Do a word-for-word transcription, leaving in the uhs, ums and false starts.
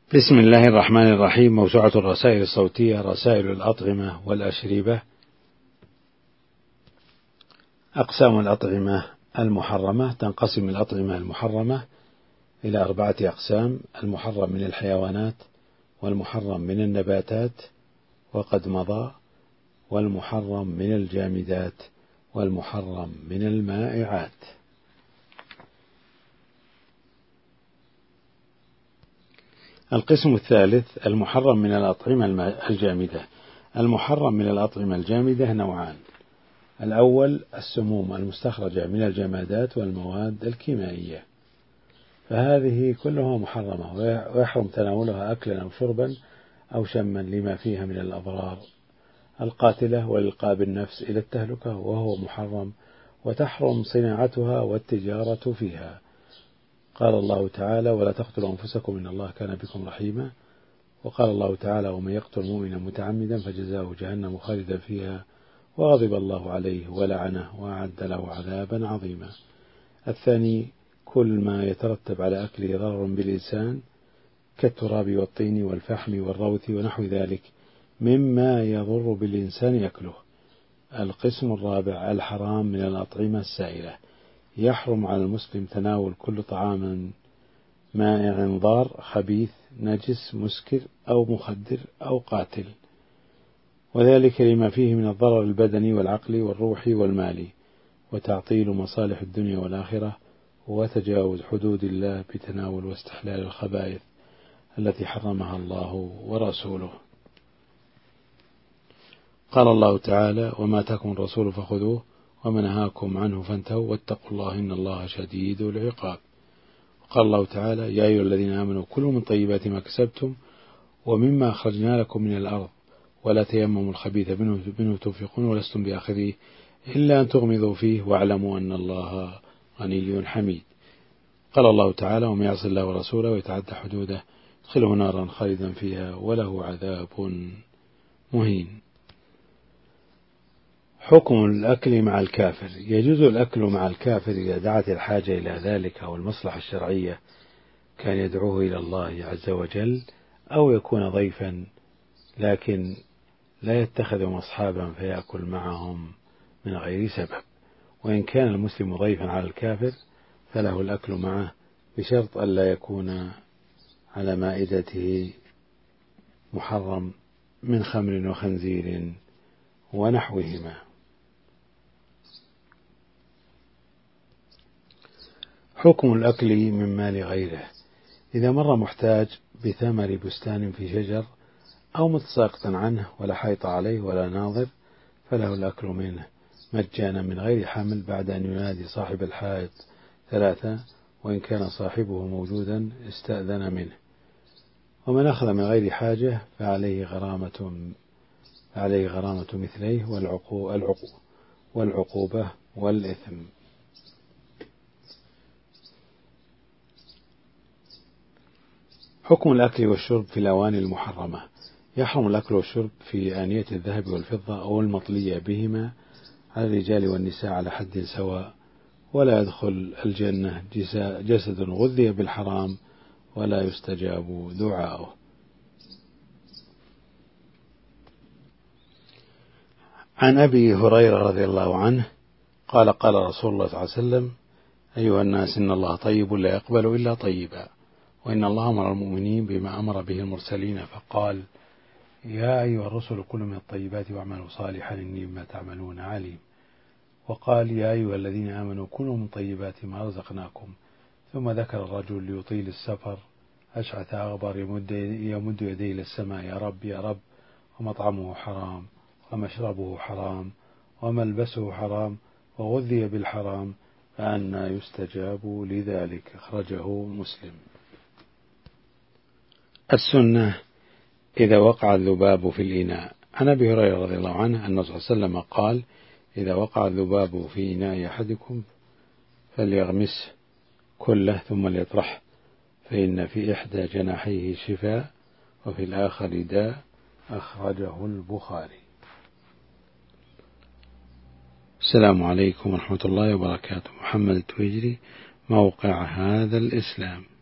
بسم الله الرحمن الرحيم. موسوعة الرسائل الصوتية رسائل الأطعمة والأشربة. أقسام الأطعمة المحرمة: تنقسم الأطعمة المحرمة إلى أربعة أقسام: المحرم من الحيوانات، والمحرم من النباتات وقد مضى، والمحرم من الجامدات، والمحرم من المائعات. القسم الثالث: المحرم من الأطعمة الجامدة. المحرم من الأطعمة الجامدة نوعان: الأول السموم المستخرجة من الجمادات والمواد الكيميائية، فهذه كلها محرمة ويحرم تناولها أكلا أو شربا أو شما لما فيها من الأضرار القاتلة والإلقاء بالنفس إلى التهلكة، وهو محرم، وتحرم صناعتها والتجارة فيها. قال الله تعالى: ولا تقتلوا أنفسكم إن الله كان بكم رحيما. وقال الله تعالى: ومن يقتل مؤمنا متعمدا فجزاؤه جهنم خالدا فيها وغضب الله عليه ولعنه وأعد له عذابا عظيما. الثاني: كل ما يترتب على أكله ضرر بالإنسان كالتراب والطين والفحم والروث ونحو ذلك مما يضر بالإنسان يأكله. القسم الرابع: الحرام من الأطعمة السائلة. يحرم على المسلم تناول كل طعام مائع ضار خبيث نجس مسكر أو مخدر أو قاتل، وذلك لما فيه من الضرر البدني والعقلي والروحي والمالي، وتعطيل مصالح الدنيا والآخرة، وتجاوز حدود الله بتناول واستحلال الخبائث التي حرمها الله ورسوله. قال الله تعالى: وما آتاكم الرسول فخذوه وما نهاكم عنه فانتهوا واتقوا الله إن الله شديد العقاب. وقال الله تعالى: يا أيها الذين آمنوا كلوا من طيبات ما كسبتم ومما أخرجنا لكم من الأرض ولا تيمموا الخبيث منه تنفقون ولستم بآخذيه إلا أن تغمضوا فيه واعلموا أن الله غني حميد. قال الله تعالى: ومن يعص الله ورسوله ويتعدى حدوده يدخله نارا خالدا فيها وله عذاب مهين. حكم الأكل مع الكافر: يجوز الأكل مع الكافر إذا دعت الحاجة إلى ذلك أو المصلحة الشرعية كان يدعوه إلى الله عز وجل، أو يكون ضيفا لكن لا يتخذهم أصحابا فيأكل معهم من غير سبب. وإن كان المسلم ضيفا على الكافر فله الأكل معه بشرط ألا يكون على مائدته محرم من خمر وخنزير ونحوهما. حكم الأكل من مال غيره: إذا مر محتاج بثمر بستان في شجر أو متساقط عنه ولا حيط عليه ولا ناظر فله الأكل منه مجانا من غير حمل بعد أن ينادي صاحب الحائط ثلاثة، وإن كان صاحبه موجودا استأذن منه. ومن أخذ من غير حاجة فعليه غرامة فعليه غرامة مثليه والعقو والعقوبة والإثم. حكم الأكل والشرب في الأواني المحرمة: يحرم الأكل والشرب في آنية الذهب والفضة أو المطلية بهما على الرجال والنساء على حد سواء، ولا يدخل الجنة جسد غذي بالحرام ولا يستجاب دعاؤه. عن أبي هريرة رضي الله عنه قال: قال رسول الله صلى الله عليه وسلم: أيها الناس إن الله طيب لا يقبل إلا طيبا، وإن الله أمر المؤمنين بما أمر به المرسلين فقال: يا أيها الرسل كلوا من الطيبات واعملوا صالحا إني بما تعملون عليم. وقال: يا أيها الذين آمنوا كلوا من طيبات ما رزقناكم. ثم ذكر الرجل يطيل السفر أشعث أغبر يمد, يمد يديه إلى السماء: يا رب يا رب، ومطعمه حرام ومشربه حرام وملبسه حرام وغذي بالحرام فأنى يستجاب لذلك. أخرجه مسلم. السنة إذا وقع الذباب في الإناء. عن أبي هريرة رضي الله عنه أن النبي صلى الله عليه وسلم قال: إذا وقع الذباب في إناء أحدكم فليغمسه كله ثم ليطرحه، فإن في إحدى جناحيه شفاء وفي الآخر داء. أخرجه البخاري. السلام عليكم ورحمة الله وبركاته. محمد التويجري، موقع هذا الإسلام.